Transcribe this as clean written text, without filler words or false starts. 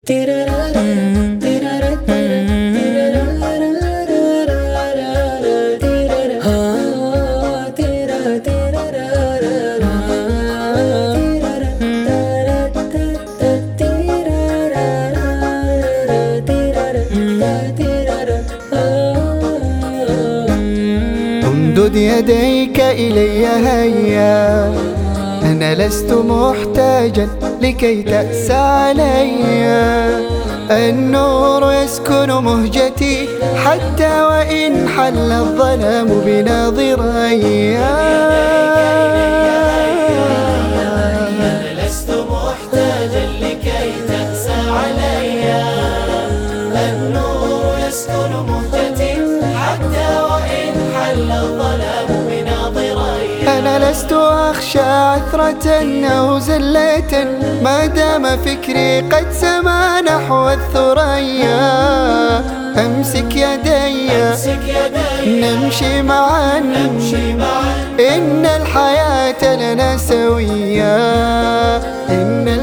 امدد يديك إلي هيا، أنا لست محتاجا لكي تأسى علي. النور يسكن مهجتي حتى وإن حل الظلام بناظري. أنا لست محتاجا لكي تأسى علي. النور يسكن مهجتي حتى وإن حل الظلام بناظري. أنا لست أخشى عثرة أو زلة ما دام فكري قد سما نحو الثريا. أمسك يدي نمشي معا، إن الحياة لنا سويا، إن